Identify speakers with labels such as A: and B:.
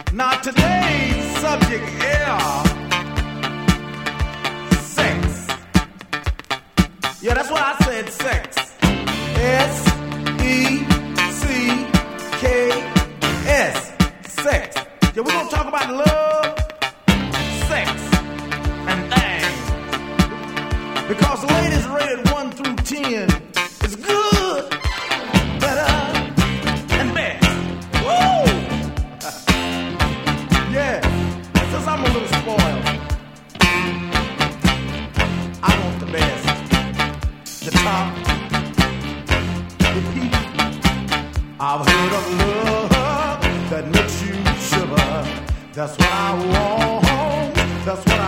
A: Now today's subject is sex. Yeah, that's what I said, sex. S-E-C-K-S. Sex. Yeah, we're gonna talk about love, sex, and things. Because ladies rated 1 through 10 is good, better, and best. Woo! Yeah, since I'm a little spoiled, I want the best, the top, the peak. I've heard of love that makes you shiver. That's what I want. That's what